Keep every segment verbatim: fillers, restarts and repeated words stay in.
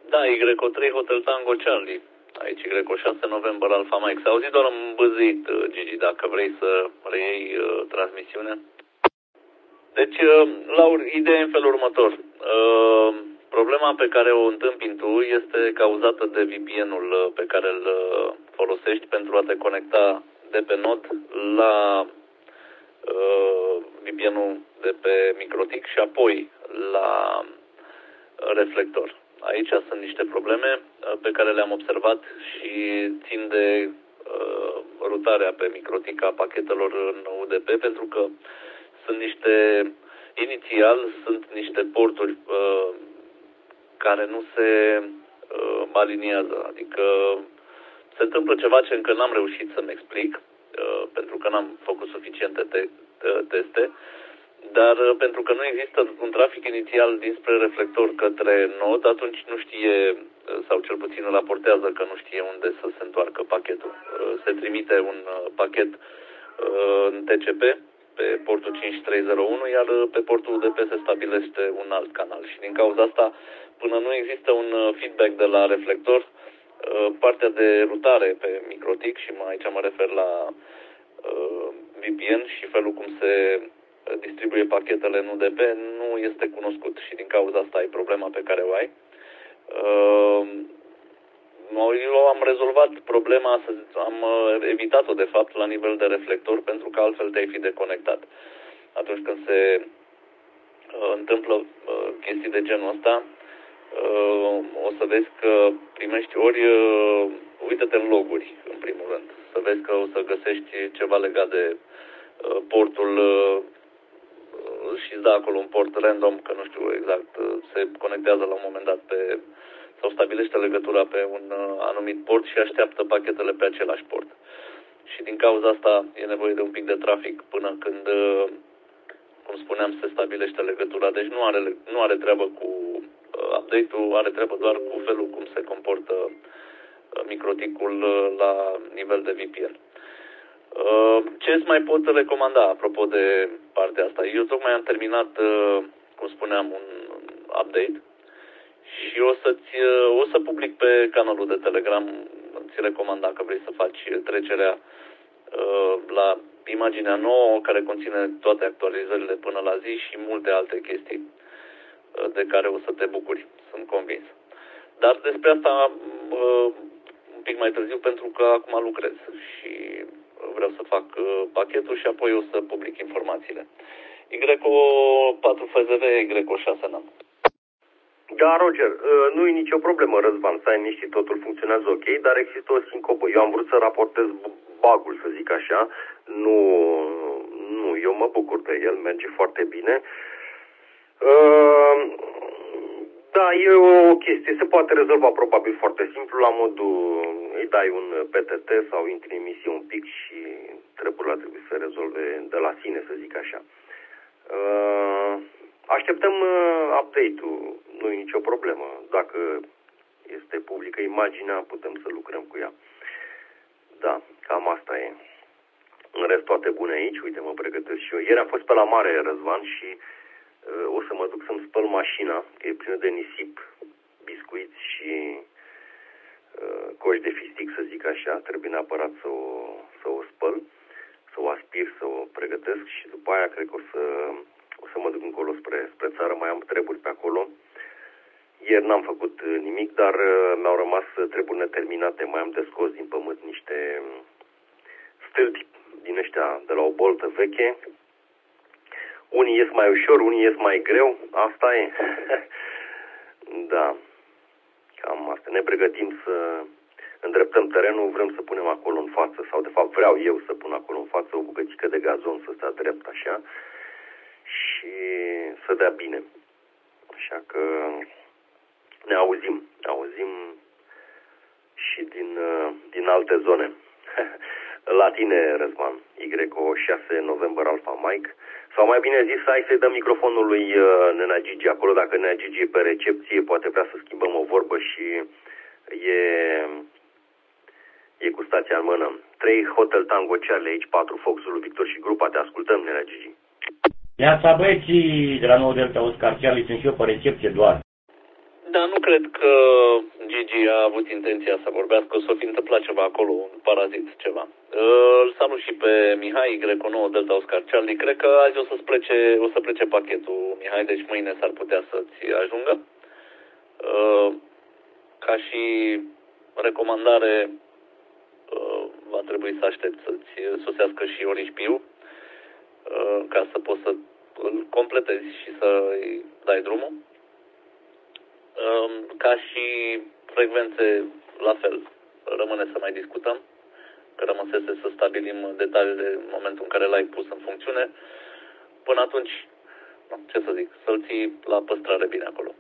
Da, Y trei Hotel Tango Charlie. Aici Y șase November Alpha Mike. S-a auzit doar îmbâzit, Gigi, dacă vrei să reiei uh, transmisiunea. Deci, uh, Laur, ideea în felul următor. Uh, problema pe care o întâmpini tu este cauzată de V P N-ul pe care îl uh, folosești pentru a te conecta de pe nod la uh, V P N-ul de pe MikroTik și apoi la reflector. Aici sunt niște probleme pe care le-am observat și țin de uh, rutarea pe MikroTik a pachetelor în U D P, pentru că sunt niște, inițial, sunt niște porturi uh, care nu se uh, aliniază. Adică se întâmplă ceva ce încă n-am reușit să-mi explic, uh, pentru că n-am făcut suficiente te- teste, dar pentru că nu există un trafic inițial dinspre reflector către nod, atunci nu știe, sau cel puțin raportează că nu știe unde să se întoarcă pachetul. Se trimite un pachet în T C P pe portul cinci trei zero unu, iar pe portul U D P se stabilește un alt canal. Și din cauza asta, până nu există un feedback de la reflector, partea de rutare pe MikroTik, și aici mă refer la V P N și felul cum se distribuie pachetele în U D P, nu este cunoscut și din cauza asta ai problema pe care o ai. Eu am rezolvat problema, am evitat-o de fapt la nivel de reflector, pentru că altfel te-ai fi deconectat. Atunci când se întâmplă chestii de genul ăsta, o să vezi că primești ori, uită-te în loguri în primul rând, să vezi că o să găsești ceva legat de portul și îți dă acolo un port random, că nu știu exact, se conectează la un moment dat pe, sau stabilește legătura pe un anumit port și așteaptă pachetele pe același port. Și din cauza asta e nevoie de un pic de trafic până când, cum spuneam, se stabilește legătura. Deci nu are, nu are treabă cu update-ul, are treabă doar cu felul cum se comportă MikroTik-ul la nivel de V P N. Ce îți mai pot recomanda apropo de partea asta? Eu tocmai am terminat, cum spuneam, un update și o, să-ți, o să public pe canalul de Telegram. Ți recomand, dacă vrei să faci trecerea la imaginea nouă, care conține toate actualizările până la zi și multe alte chestii de care o să te bucuri, sunt convins. Dar despre asta un pic mai târziu, pentru că acum lucrez și vreau să fac pachetul și apoi o să public informațiile. Y patru F Z V, Y șase N A M. Da, Roger, nu e nicio problemă, Răzvan, stai liniștit, totul funcționează ok, dar există o sincopă. Eu am vrut să raportez bug-ul, să zic așa. Nu, nu, eu mă bucur de el, merge foarte bine. Uh, da, e o chestie, se poate rezolva probabil foarte simplu, la modul îi dai un P T T sau intri în emisie un pic și treburile trebuie să se rezolve de la sine, să zic așa. Uh, așteptăm update-ul, nu e nicio problemă. Dacă este publică imaginea, putem să lucrăm cu ea. Da, cam asta e. În rest, toate bune aici. Uite, mă pregătesc și eu. Ieri am fost pe la mare, Răzvan, și uh, o să mă duc să-mi spăl mașina, că e plină de nisip, biscuiți și uh, coși de fistic, să zic așa. Trebuie neapărat să o, să o spăl, să o aspir, să o pregătesc și după aia cred că o să, o să mă duc încolo spre, spre țară. Mai am treburi pe acolo. Ieri n-am făcut nimic, dar uh, mi-au rămas treburi neterminate. Mai am de scos din pământ niște stâlpi din ăștia de la o boltă veche. Unii ies mai ușor, unii ies mai greu. Asta e. Da. Cam asta. Ne pregătim să îndreptăm terenul, vrem să punem acolo în față, sau de fapt vreau eu să pun acolo în față o bucățică de gazon să stea drept așa și să dea bine. Așa că ne auzim, ne auzim și din, din alte zone. La tine, Răzvan, Y șase November Alpha Mike. Sau mai bine zis, hai să-i dăm microfonul lui Nena Gigi acolo, dacă Nena Gigi e pe recepție, poate vrea să schimbăm o vorbă și e, e cu stația în mână. trei Hotel Tango Charlie, aici patru Foxul lui Victor și grupa, te ascultăm, Nena Gigi. Iața băieții de la Nou Delta Oscar Charlie, sunt și eu pe recepție doar. Dar nu cred că Gigi a avut intenția să vorbească, o să fi întâmplat ceva acolo, un parazit, ceva. Îl salut și pe Mihai, Greco nouă, Delta Oscar Charlie. Cred că azi o, să plece, o să plece pachetul, Mihai, deci mâine s-ar putea să-ți ajungă. Ca și recomandare, va trebui să aștept să-ți sosească și Orișpiu, ca să poți să îl completezi și să-i dai drumul. Ca și frecvențe, la fel, rămâne să mai discutăm, că rămăsese să stabilim detaliile în momentul în care l-ai pus în funcțiune. Până atunci, ce să zic, să-l ții la păstrare bine acolo.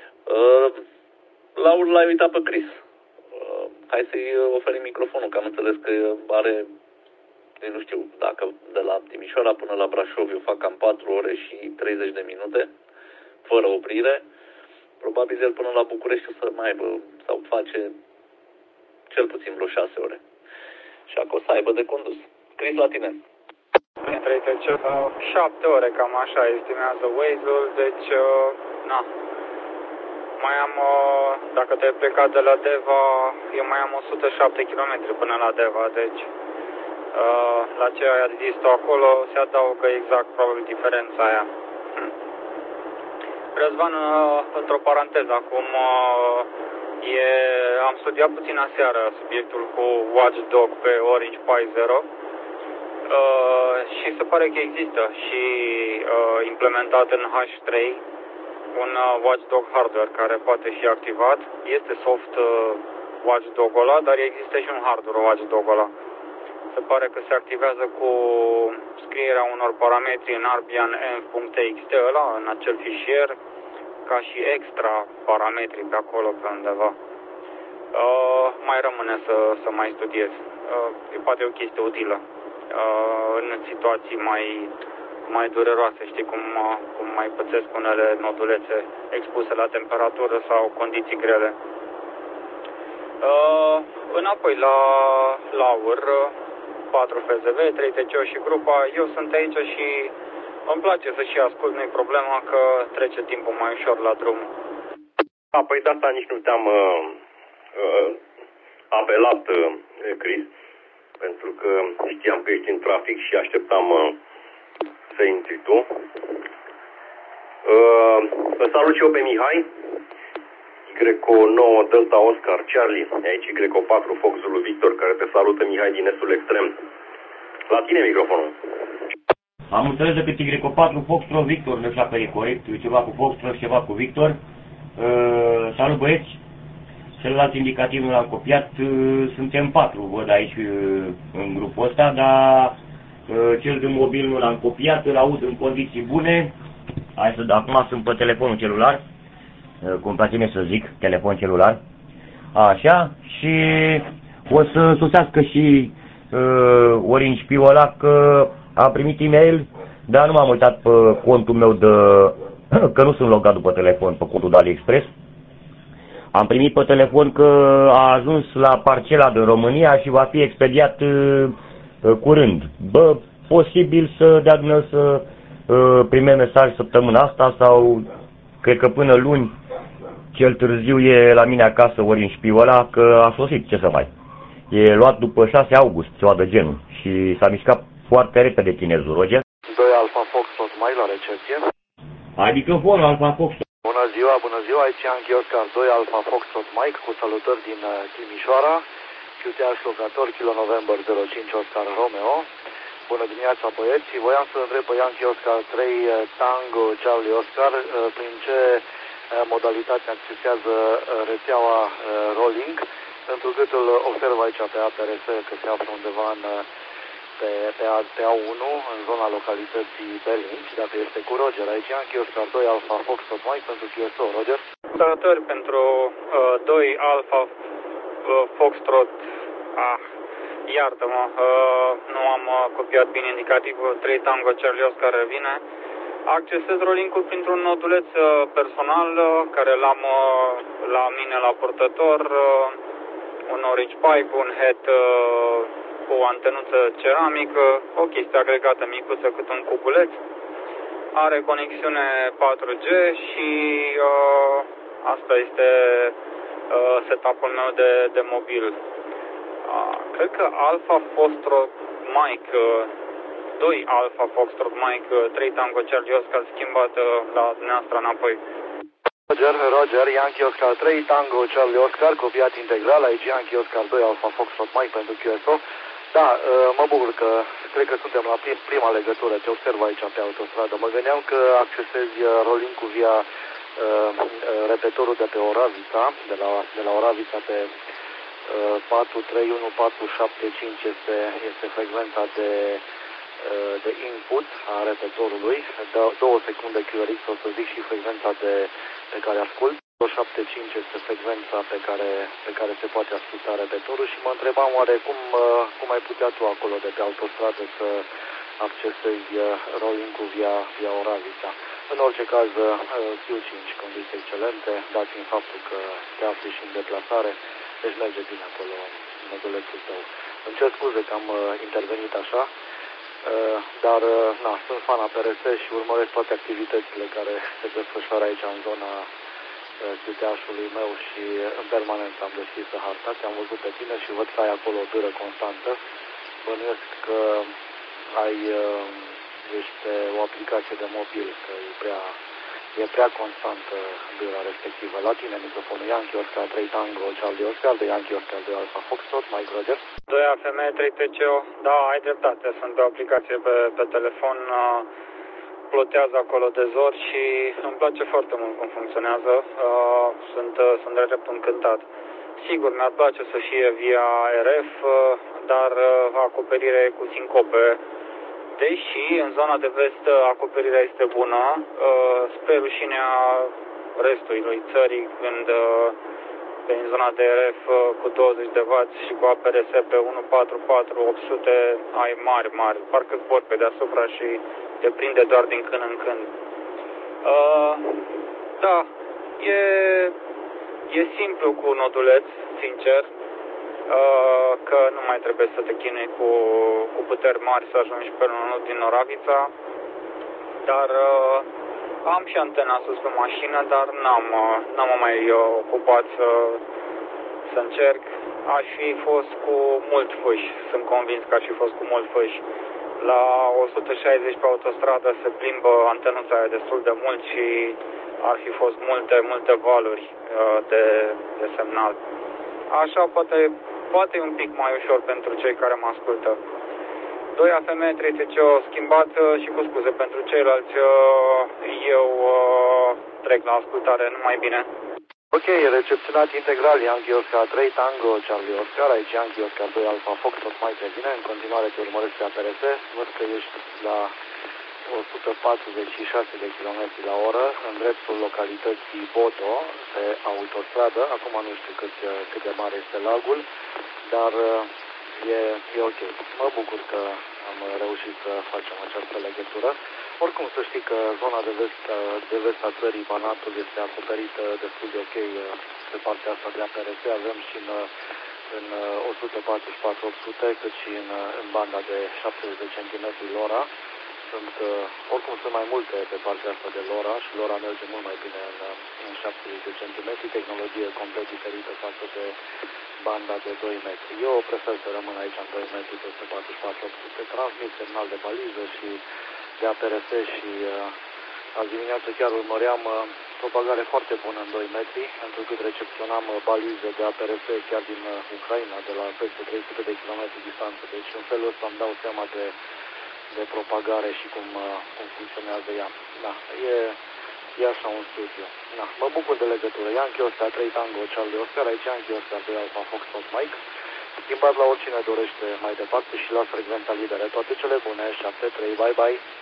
Laur l-ai uitat pe Chris. Hai să-i oferim microfonul, că am înțeles că are, nu știu, dacă de la Timișoara până la Brașov eu fac cam patru ore și treizeci de minute, fără oprire. Probabil el până la București o să mai aibă, sau face cel puțin vreo șase ore. Și acolo o să aibă de condus. Chris, la tine. Între șapte ore, cam așa estimează Waze-ul, deci, na. Mai am, dacă te-ai plecat de la Deva, eu mai am o sută șapte kilometri până la Deva, deci la ce ai zis tu acolo se adaugă exact probabil diferența aia. Răzvan, într-o paranteză, acum e, am studiat puțin aseară subiectul cu Watchdog pe Orange Pi zero uh, și se pare că există și uh, implementat în H trei un uh, Watchdog hardware care poate fi activat. Este soft uh, Watchdog-ul ăla, dar există și un hardware Watchdog-ul ăla. Se pare că se activează cu scrierea unor parametri în arbian env.txt ăla, în acel fișier, ca și extra parametri pe acolo, pe undeva. Uh, mai rămâne să, să mai studiez. Uh, poate e o chestie utilă uh, în situații mai, mai dureroase, știi, cum, uh, cum mai pățesc unele nodulețe expuse la temperatură sau condiții grele. Uh, înapoi la Laur, patru F Z V, trei T C O și grupa, eu sunt aici și îmi place să și ascult, nu-i problema că trece timpul mai ușor la drum. A, păi de asta nici nu te-am uh, uh, apelat, uh, Chris, pentru că știam că ești în trafic și așteptam uh, să intri tu. Uh, îl salut și eu pe Mihai, Greco nouă, Delta Oscar Charlie, aici Greco patru, Fox Zulu Victor, care te salută, Mihai, din estul extrem. La tine microfonul. Am înțeles de pe Greco patru, Foxtrot Victor, nu știu dacă e corect, ceva cu Foxtrot, ceva cu Victor. Uh, salut băieți, celălalt indicativ nu l-am copiat, uh, suntem patru, văd aici uh, în grupul ăsta, dar uh, cel de mobil nu l-am copiat, îl aud în condiții bune. Hai să, acum sunt pe telefonul celular, uh, cum place mie să zic, telefon celular. Așa, și o să sosească și uh, Orange Pi-ul ăla, că am primit e-mail, dar nu m-am uitat pe contul meu de, că nu sunt logat după telefon pe contul de AliExpress. Am primit pe telefon că a ajuns la parcela din România și va fi expediat uh, curând. Bă, posibil să dea dumneavoastră să uh, prime mesaj săptămâna asta sau cred că până luni, cel târziu e la mine acasă Orange Pi-ul ăla, că a sosit, ce să mai. E luat după șase august, ceva de genul, și s-a mișcat foarte repede chinezul, Roger. doi Alpha Foxtrot Mike la recepție. Ai microfonul, Alpha Foxtrot. Bună ziua, bună ziua, aici Yankee Oscar doi Alpha Foxtrot Mike, cu salutări din uh, Timișoara, Q T H locator, Kilo November zero cinci Oscar Romeo. Bună dimineața băieți, voiam să întreb pe Yankee Oscar trei uh, Tango Charlie Oscar uh, prin ce uh, modalitate accesează uh, rețeaua uh, rolling, pentru că îl observ aici pe A P R S că se află undeva în uh, pe, pe, pe A unu, în zona localității Berlinci, dacă este cu Roger. Aici Yankee Oscar doi Alpha Foxtrot Mike pentru Q S O, Roger. Salutări pentru uh, doi Alpha uh, Foxtrot, ah, iartă-mă, uh, nu am uh, copiat bine indicativul, trei Tango Charlie Oscar revine. Accesez rolling-ul printr-un noduleț uh, personal uh, care l-am uh, la mine la purtător, uh, un Orange Pi cu un head uh, cu o antenuță ceramică, o chestie agregată micuță cât un cubuleț. Are conexiune patru G și uh, asta este uh, setup-ul meu de, de mobil. Uh, cred că Alpha Foxtrot Mike, uh, doi Alpha Foxtrot Mike, uh, trei Tango Charlie Oscar schimbat uh, la dumneavoastră înapoi. Roger, Roger, Yankee Oscar trei, Tango Charlie Oscar, copiat integral, aici Yankee Oscar doi, Alpha Foxtrot Mike pentru Q S O. Da, mă bucur că cred că suntem la prim, prima legătură, te observ aici pe autostradă. Mă gândeam că accesezi rolling-ul via uh, repetorul de pe Oravița, de la, de la Oravița pe uh, patru trei unu patru șapte cinci este, este frecvența de, uh, de input a repetorului, două secunde Q R X, o să zic și frecvența de, pe care ascult. șapte cinci este frecvența pe care, pe care se poate asculta repetorul și mă întrebam oare cum, cum ai putea tu acolo de pe autostradă să accesezi rolling-ul via, via Oravița. În orice caz, Q cinci, condiții excelente, dat fiind faptul că te afli și în deplasare, deci merge bine acolo modulețul tău. Îmi cer scuze că am intervenit așa, dar na, sunt fan a P R S și urmăresc toate activitățile care se desfășoară aici în zona Chiuteașului meu și în permanență am deschis harta, te-am văzut pe tine și văd că ai acolo o dâră constantă. Bănuiesc că ai, ești pe o aplicație de mobil, că e prea, e prea constantă dâra respectivă. La tine microfonul Yankee Oscar trei Tango Charlie Oscar, de Yankee Oscar doi Alpha Foxtrot, Mike Roger. doi A F M, trei T C O, da, ai dreptate, sunt pe o aplicație pe, pe telefon, plotează acolo de zor și îmi place foarte mult cum funcționează, uh, sunt, uh, sunt de drept încântat. Sigur, mi-ar place să fie via R F, uh, dar uh, acoperirea e cu sincope, deși în zona de vest acoperirea este bună, uh, spre rușinea restului țării, când uh, în zona de R F uh, cu douăzeci de watt și cu A P R S pe unu patru patru opt sute ai mari, mari, parcă zbor pe deasupra și te prinde doar din când în când. Uh, da, e, e simplu cu noduleț, sincer, uh, că nu mai trebuie să te chinui cu, cu puteri mari să ajungi pe un nod din Oravița, dar uh, am și antena sus pe mașină, dar n-am, uh, n-am mai uh, ocupat să, să încerc. Aș fi fost cu mult fâș, sunt convins că aș fi fost cu mult fâș. La o sută șaizeci pe autostradă se plimbă antenuța aia destul de mult și ar fi fost multe, multe valuri uh, de, de semnal. Așa poate, poate e un pic mai ușor pentru cei care mă ascultă. doi A F M, trei T C O schimbat uh, și cu scuze pentru ceilalți, uh, eu uh, trec la ascultare, numai bine. Ok, recepționat integral Yankee Oscar trei Tango Charlie Oscar, aici Yankee Oscar doi Alpha Foxtrot mai pe bine, în continuare te urmăresc pe A P R S, văd că ești la o sută patruzeci și șase de kilometri la oră, în dreptul localității Boto, pe autostradă, acum nu știu cât, cât de mare este lagul, dar e, e ok. Mă bucur că am reușit să facem această legătură. Oricum să știi că zona de vest, de vest a țării, Banatul, este acoperită destul de ok pe partea asta de A P R S. Avem și în, în o sută patruzeci și patru opt sute, cât și în, în banda de șaptezeci de centimetri LoRa. Sunt, oricum sunt mai multe pe partea asta de LoRa și LoRa merge mult mai bine în, în șaptezeci de centimetri, tehnologie complet diferită față de banda de doi metri. Eu prefer să rămân aici în doi metri, pe o sută patruzeci și patru opt sute, transmit semnal de baliză și de A P R S și uh, azi dimineață chiar urmăream uh, propagare foarte bună în doi metri, pentru că recepționam uh, balize de A P R S chiar din uh, Ucraina, de la peste trei sute de kilometri distanță. Deci în felul ăsta îmi dau seama de, de propagare și cum, uh, cum funcționează ea. Da, e, e așa un studiu. Da, mă bucur de legătură. Yankee Oscar trei Tango Charlie Oscar, aici Yankee Oscar doi Alpha Foxtrot Mike. Schimbat la oricine dorește mai departe și la frecvența liberă. Toate cele bune, șapte trei, bye bye!